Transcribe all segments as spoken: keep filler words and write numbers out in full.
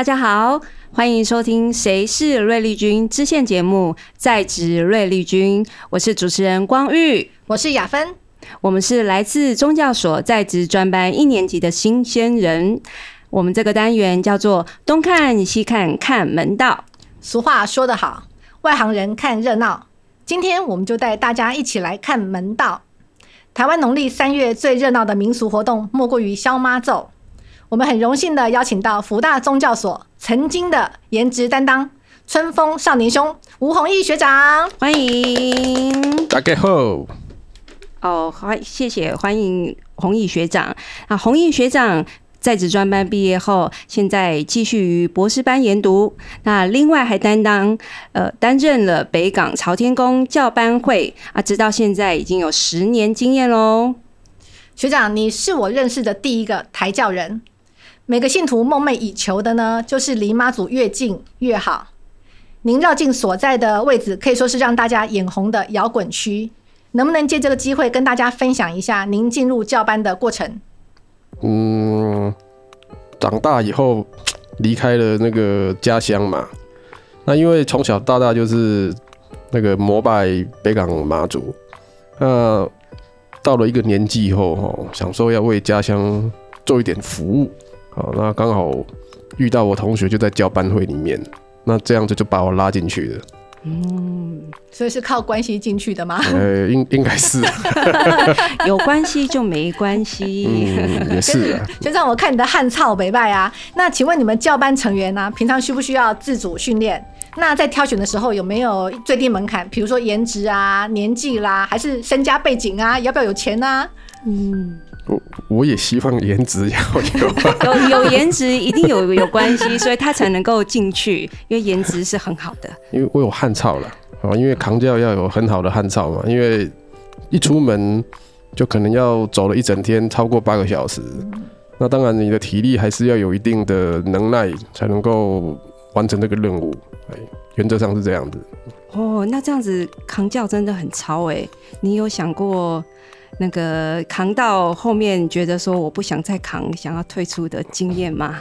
家好，欢迎收听《谁是瑞丽君》支线节目，在职瑞丽君，我是主持人光玉， 我是雅芬， 我们是来自宗教所在职专班一年级的新鲜人。我们这个单元叫做东看西看看门道。 俗话说得好，外行人看热闹。今天我们就带大家一起来看门道。台湾农历三月最热闹的民俗活动，莫过于消妈咒。我们很荣幸的邀请到福大宗教所曾经的颜值担当春风少年兄吴弘毅学长， 欢迎。 大家好。 哦，欢谢谢，欢迎弘毅学长。啊，弘毅学长在职专班毕业后，现在继续于博士班研读。那另外还担当呃担任了北港朝天宫教班会啊，直到现在已经有十年经验喽。 学长，你是我认识的第一个台教人。每个信徒梦寐以求的呢，就是离妈祖越近越好。您绕境所在的位置可以说是让大家眼红的摇滚区，能不能借这个机会跟大家分享一下您进入教班的过程？ 嗯，长大以后离开了那个家乡嘛，那因为从小到大就是那个膜拜北港妈祖，那到了一个年纪以后，想说要为家乡做一点服务。好，那刚好遇到我同学就在教班会里面，那这样子就把我拉进去了。 嗯，所以是靠关系进去的吗？ 呃，应应该是有关系就没关系， 嗯，也是啊。 就像我看你的汉操北拜啊，那请问你们教班成员啊，平常需不需要自主训练？那在挑选的时候有没有最低门槛？比如说颜值啊、年纪啦，还是身家背景啊？要不要有钱啊？ 嗯。 我我也希望颜值要有有有颜值一定有有关系，所以他才能够进去，因为颜值是很好的。 因为我有汉操了，因为扛教要有很好的汉操嘛，因为一出门就可能要走了一整天，超过八个小时。那当然你的体力还是要有一定的能耐，才能够完成这个任务。原则上是这样子。 哦，那这样子扛教真的很超哎！你有想过？那个扛到后面觉得说我不想再扛，想要退出的经验吗？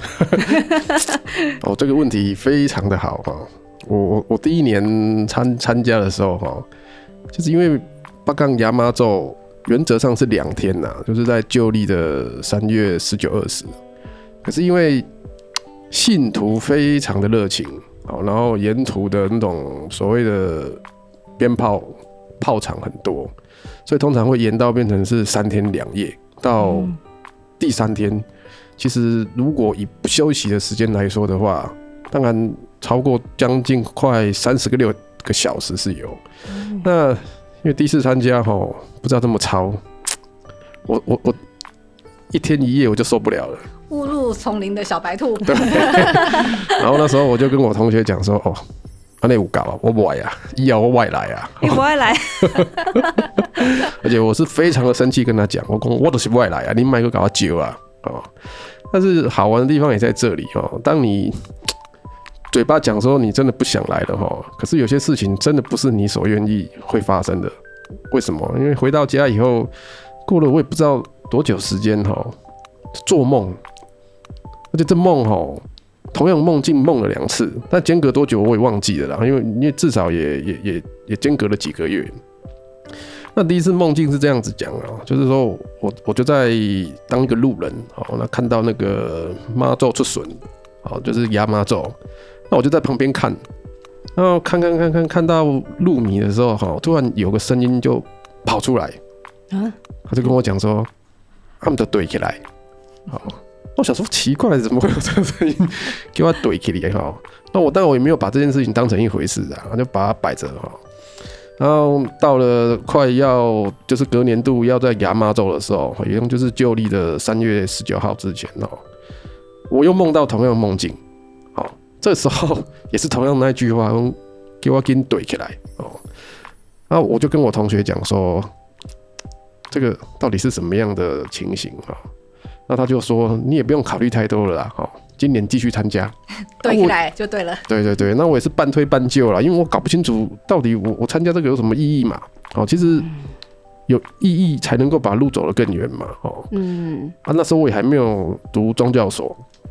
哦，这个问题非常的好哈。我我我第一年参参加的时候哈，就是因为北港牙妈咒原则上是两天呐，就是在旧历的三月十九、二十。可是因为信徒非常的热情，然后沿途的那种所谓的鞭炮炮场很多。所以通常会延到变成是三天两夜，到第三天，其实如果以不休息的时间来说的话，当然超过将近快三十个六个小时是有。嗯、那因为第一次参加吼，不知道这么超，我我我一天一夜我就受不了了。 误入丛林的小白兔。 对。然后那时候我就跟我同学讲说，哦。那有搞啊，我不来啊，以后我外来啊， 你不会来， 而且我是非常的生气，跟他讲，我讲我就是外来啊，你买个搞酒啊，哦，但是好玩的地方也在这里哦。当你嘴巴讲说你真的不想来了哈，可是有些事情真的不是你所愿意会发生的。为什么？因为回到家以后，过了我也不知道多久时间哈，做梦，而且这梦哈。同样梦境梦了两次，但间隔多久我也忘记了啦，因为因为至少也也也也间隔了几个月。那第一次梦境是这样子讲啊，就是说我我就在当一个路人，好，那看到那个妈咒出巡，好，就是牙妈咒，那我就在旁边看，然后看看看看看到路迷的时候，哈，突然有个声音就跑出来，啊，他就跟我讲说，他们都对起来，好。我想说奇怪，怎么会有这个声音给我怼起来哈？那我当然我也没有把这件事情当成一回事啊，就把它摆着哈。然后到了快要就是隔年度要在牙妈咒的时候，也就是旧历的三月十九号之前哦，我又梦到同样的梦境。好，这时候也是同样的那句话，给我给你怼起来哦。然后我就跟我同学讲说，这个到底是什么样的情形啊？那他就说：“你也不用考虑太多了啦，好，今年继续参加， 对起来就对了。” 对对对，那我也是半推半就啦，因为我搞不清楚到底我我参加这个有什么意义嘛。好，其实有意义才能够把路走得更远嘛。哦，嗯，啊，那时候我也还没有读宗教所，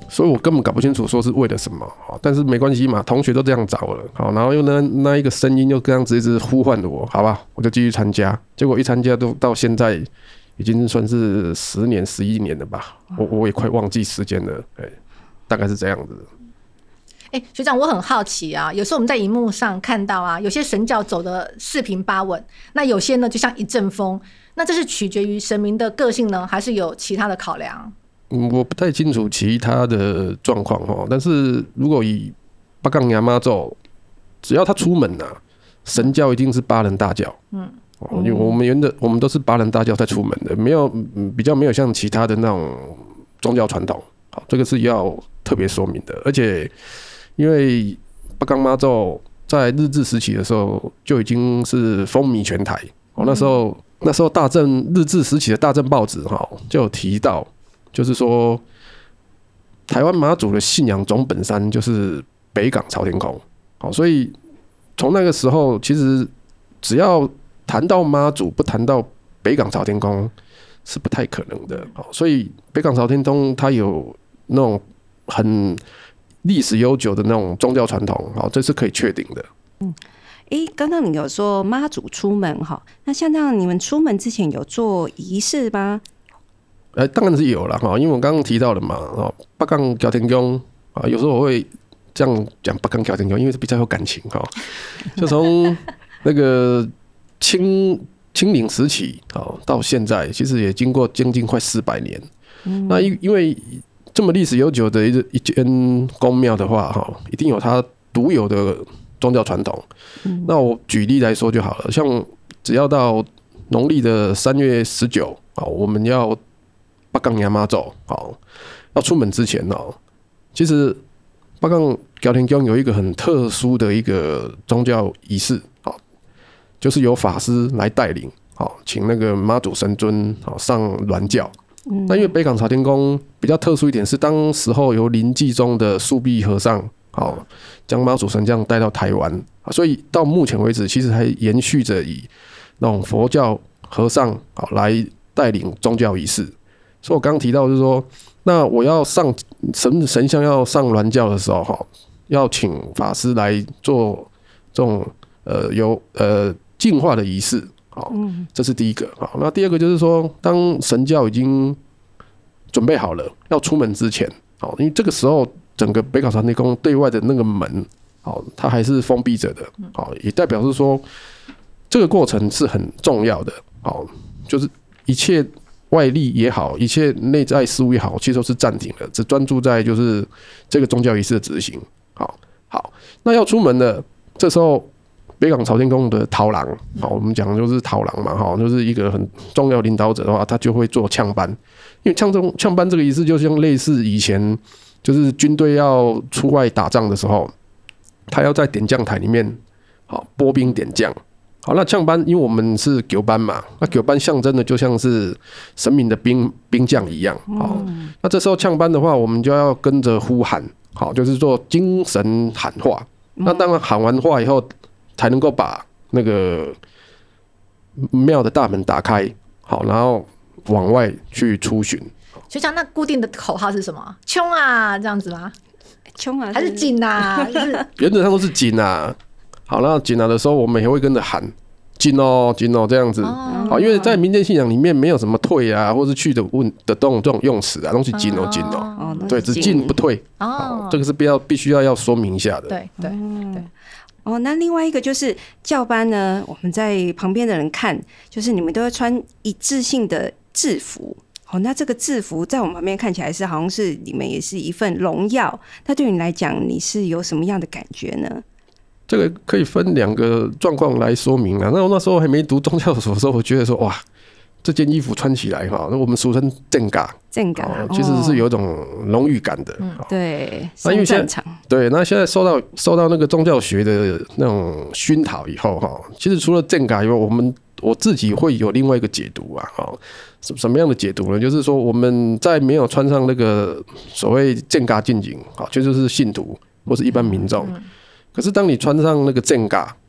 所以我根本搞不清楚说是为了什么，但是没关系嘛，同学都这样找了，好，然后又那那一个声音又这样子一直呼唤我，好吧，我就继续参加。结果一参加都到现在已经算是十年、十一年了吧，我我也快忘记时间了，哎，大概是这样子。 哎、欸，学长，我很好奇啊，有时候我们在荧幕上看到啊，有些神教走的四平八稳，那有些呢就像一阵风，那这是取决于神明的个性呢，还是有其他的考量？ 嗯，我不太清楚其他的状况哈，但是如果以北港亚妈咒，只要他出门啊，神教一定是八人大教，嗯，因为我们原的我们都是八人大教才出门的，没有比较没有像其他的那种宗教传统，好，这个是要特别说明的，而且。因为北港妈咒在日治时期的时候就已经是风靡全台，哦，那时候那时候大正日治时期的大正报纸哈就有提到，就是说台湾妈祖的信仰总本山就是北港朝天宫，好，所以从那个时候其实只要谈到妈祖不谈到北港朝天宫是不太可能的，所以北港朝天宫它有那种很历史悠久的那种宗教传统，好，这是可以确定的。 嗯，哎，刚刚你有说妈祖出门哈，那像这样你们出门之前有做仪式吗？ 呃，当然是有了哈，因为我刚刚提到了嘛，哦，北港朝天宫啊，有时候我会这样讲北港朝天宫，因为是比较有感情哈。就从那个清清领时期哦到现在，其实也经过将近快四百年。嗯、那因因为这么历史悠久的一一间宫庙的话，哈，一定有它独有的宗教传统。嗯、那我举例来说就好了，像只要到农历的三月十九，我们要北港亚妈咒，好，要出门之前哦，其实北港朝天宫有一个很特殊的一个宗教仪式，好，就是由法师来带领，好，请那个妈祖神尊好上銮轿。那因为北港朝天宫比较特殊一点，是当时候由临济宗的素壁和尚，好，将妈祖神将带到台湾，所以到目前为止，其实还延续着以那种佛教和尚好来带领宗教仪式。所以我刚刚提到就是说，那我要上神神像要上銮轿的时候，哈，要请法师来做这种呃有呃净化的仪式。好，这是第一个。好，那第二个就是说，当神教已经准备好了要出门之前，好，因为这个时候整个北港朝天宫对外的那个门，好，它还是封闭着的，好，也代表是说这个过程是很重要的。好，就是一切外力也好，一切内在事物也好，其实都是暂停了，只专注在就是这个宗教仪式的执行。好，好，那要出门了，这时候。北港朝天宫的头人，好，我们讲的就是头人嘛，哈，就是一个很重要领导者的话，他就会做呛班，因为呛中呛班这个仪式，就像类似以前就是军队要出外打仗的时候，他要在点将台里面，好拨兵点将，好，那呛班，因为我们是九班嘛，那九班象征的就像是神明的兵兵将一样，好，那这时候呛班的话，我们就要跟着呼喊，好，就是做精神喊话，那当然喊完话以后。才能够把那个庙的大门打开，好，然后往外去出巡。 学长，那固定的口号是什么？冲啊，这样子吗？ 冲啊， 还是紧啊？就是原则上都是紧啊。好，那紧啊的时候，我们也会跟着喊紧哦，紧哦，这样子。哦、好，因为在民间信仰里面没有什么退啊，或是去的问的这种这种用词啊，都是紧哦，紧哦。哦，对，只进不退。哦，这个是必要必须要要说明一下的。 对对对。 哦，那另外一个就是教班呢，我们在旁边的人看，就是你们都会穿一致性的制服。哦，那这个制服在我们旁边看起来是好像是你们也是一份荣耀。那对你来讲，你是有什么样的感觉呢？ 这个可以分两个状况来说明啊。那我那时候还没读宗教所的时候，我觉得说哇，这件衣服穿起来哈，那我们俗称正嘎， 正嘎， 其实是有一种荣誉感的。 嗯、对， 那因为现在对，那现在受到受到那个宗教学的那种熏陶以后哈，其实除了正嘎以外，我们我自己会有另外一个解读啊，哈，什么样的解读呢？就是说我们在没有穿上那个所谓正嘎进境，好，就就是信徒或是一般民众。嗯、可是当你穿上那个正嘎，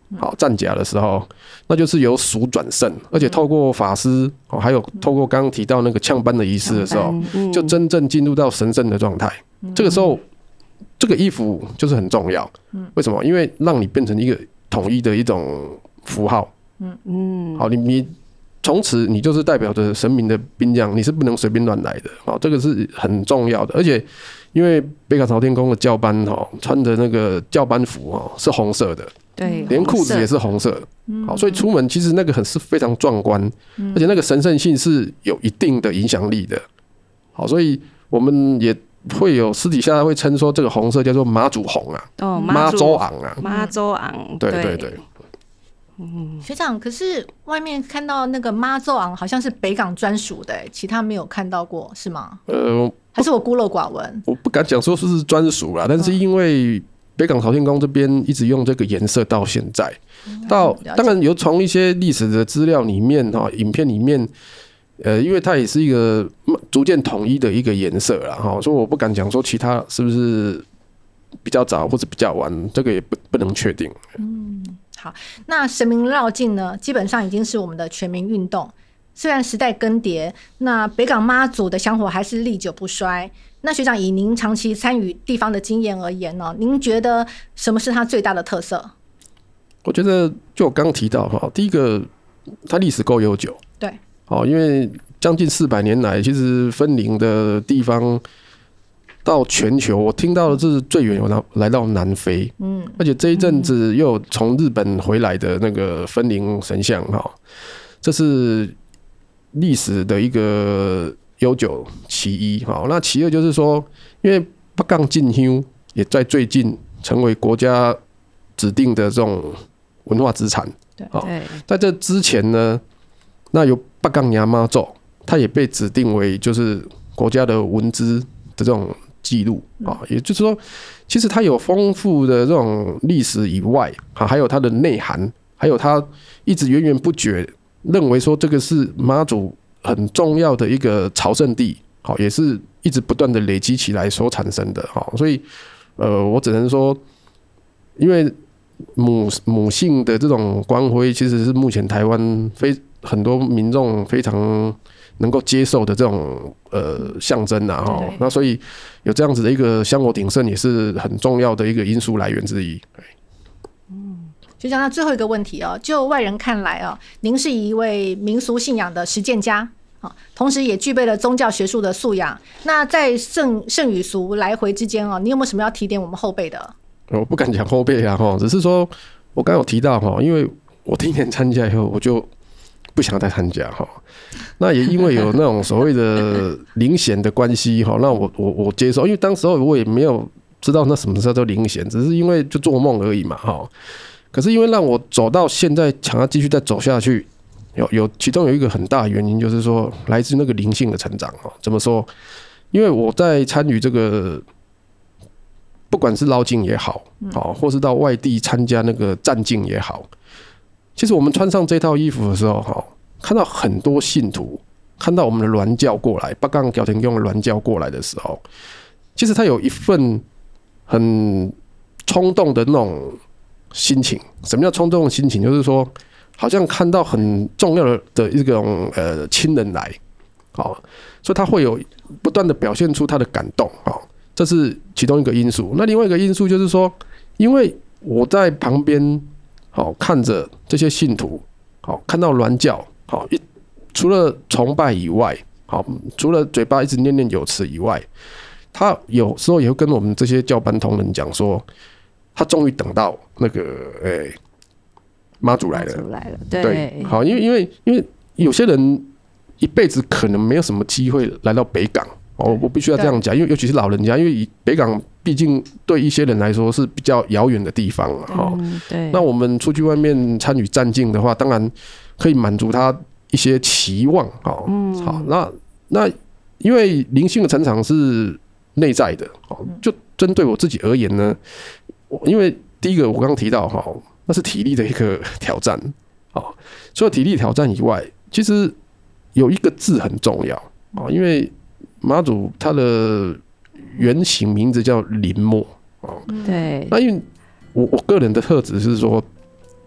好战甲的时候，那就是由蜀转胜，而且透过法师，哦，还有透过刚刚提到那个呛班的仪式的时候，嗯、就真正进入到神圣的状态。嗯、这个时候，这个衣服就是很重要。为什么？因为让你变成一个统一的一种符号。嗯嗯，好，你你从此你就是代表着神明的兵将，你是不能随便乱来的。好，这个是很重要的，而且。因为北港朝天宫的教班哈，穿的那个教班服哈是红色的， 对， 连裤子也是红色，好，所以出门其实那个很是非常壮观，而且那个神圣性是有一定的影响力的，好，所以我们也会有私底下会称说这个红色叫做妈祖红啊， 哦， 妈祖昂啊， 妈祖昂， 对对对。 嗯，学长，可是外面看到那个妈祖昂好像是北港专属的，其他没有看到过，是吗？呃，还是我孤陋寡闻？ 我不敢讲说是专属啦，但是因为北港朝天宫这边一直用这个颜色到现在，嗯、到当然有从一些历史的资料里面哈，影片里面，呃，因为它也是一个逐渐统一的一个颜色啦哈，所以我不敢讲说其他是不是比较早或者比较晚，这个也不不能确定。 嗯。好，那神明绕境呢，基本上已经是我们的全民运动。虽然时代更迭，那北港妈祖的香火还是历久不衰。那学长以您长期参与地方的经验而言呢，您觉得什么是它最大的特色？ 我觉得就我刚刚提到哈，第一个它历史够悠久， 对， 哦，因为将近四百年来，其实分灵的地方。到全球，我听到的是最远有来到南非，嗯，而且这一阵子又有从日本回来的那个分灵神像哈，这是历史的一个悠久其一哈。那其二就是说，因为北港进香也在最近成为国家指定的这种文化资产，对，在这之前呢，那有北港娘妈咒，它也被指定为就是国家的文资的这种。记录啊，也就是说，其实它有丰富的这种历史以外啊，还有它的内涵，还有它一直源源不绝认为说这个是妈祖很重要的一个朝圣地，好，也是一直不断的累积起来所产生的哈。所以，呃，我只能说，因为母母性的这种光辉，其实是目前台湾非很多民众非常。能够接受的这种呃象征啊，哈，那所以有这样子的一个香火鼎盛，也是很重要的一个因素来源之一。 嗯，学长，那最后一个问题哦，就外人看来哦，您是一位民俗信仰的实践家，同时也具备了宗教学术的素养。那在圣圣与俗来回之间哦，你有没有什么要提点我们后辈的？ 我不敢讲后辈啊，哈，只是说我刚刚有提到哈，因为我第一年参加以后，我就。不想再参加哈，那也因为有那种所谓的灵显的关系哈，那我我我接受，因为当时候我也没有知道那什么叫做灵显，只是因为就做梦而已嘛哈。可是因为让我走到现在，想要继续再走下去，有有其中有一个很大的原因，就是说来自那个灵性的成长哈。怎么说？因为我在参与这个，不管是绕境也好，好，或是到外地参加那个站境也好。其实我们穿上这套衣服的时候，看到很多信徒，看到我们的銮轿过来，北港朝天宫的銮轿过来的时候，其实他有一份很冲动的那种心情。什么叫冲动的心情？就是说，好像看到很重要的一种呃亲人来，好，所以他会有不断的表现出他的感动，好，这是其中一个因素。那另外一个因素就是说，因为我在旁边。好，看着这些信徒，好，看到銮轿，好，一除了崇拜以外，好，除了嘴巴一直念念有词以外，他有时候也会跟我们这些教班同仁讲说，他终于等到那个诶妈祖来了， 来了，对， 对，好，因为因为因为有些人一辈子可能没有什么机会来到北港。哦，我必须要这样讲，因为尤其是老人家，因为北港毕竟对一些人来说是比较遥远的地方嘛，哈、嗯。对。那我们出去外面参与站境的话，当然可以满足他一些期望，哦，嗯。好，那那因为灵性的成长是内在的，哦，就针对我自己而言呢，因为第一个我刚刚提到哈，那是体力的一个挑战，哦，除了体力挑战以外，其实有一个字很重要啊，因为妈祖他的原型名字叫林默，对。那因为我我个人的特质是说，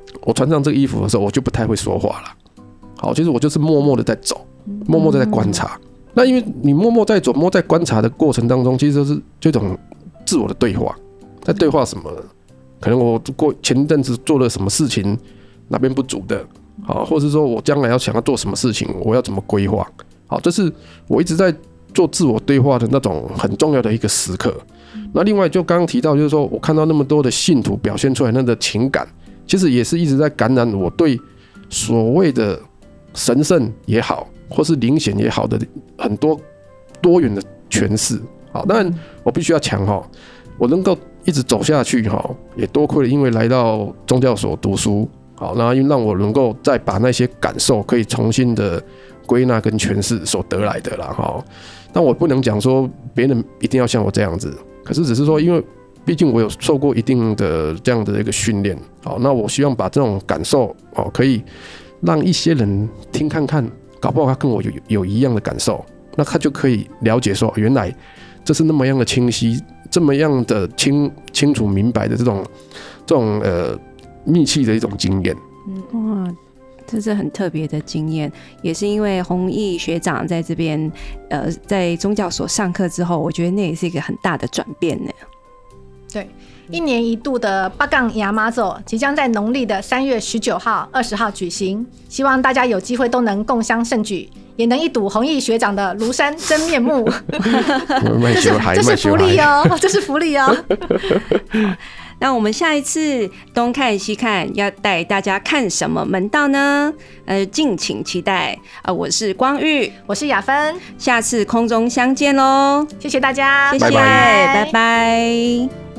我穿上这个衣服的时候，我就不太会说话了。好，其实我就是默默的在走，默默的在观察。嗯、那因为你默默在走、默默在观察的过程当中，其实就是这种自我的对话，在对话什么？可能我过前一阵子做了什么事情，哪边不足的，好，或者是说我将来要想要做什么事情，我要怎么规划？好，这是我一直在做自我对话的那种很重要的一个时刻。那另外就刚刚提到，就是说我看到那么多的信徒表现出来那个情感，其实也是一直在感染我对所谓的神圣也好，或是灵显也好的很多多元的诠释。好，当然我必须要强哈，我能够一直走下去哈，也多亏了因为来到宗教所读书，好，那让我能够再把那些感受可以重新的归纳跟诠释所得来的啦哈。但我不能讲说别人一定要像我这样子，可是只是说，因为毕竟我有受过一定的这样的一个训练，好，那我希望把这种感受哦，可以让一些人听看看，搞不好他跟我有有一样的感受，那他就可以了解说，原来这是那么样的清晰，这么样的清清楚明白的这种这种呃密契的一种经验。 嗯，哇，这是很特别的经验，也是因为弘毅学长在这边呃在宗教所上课之后，我觉得那也是一个很大的转变呢。 对，一年一度的八杠亚妈祖即将在农历的三月十九号、二十号举行，希望大家有机会都能共襄盛举，也能一睹弘毅学长的庐山真面目。这是这是福利哦，这是福利哦。 那我们下一次东看西看，要带大家看什么门道呢？呃，敬请期待。呃，我是光玉， 我是雅芬， 下次空中相见喽！ 谢谢大家， 谢谢，拜拜。拜拜。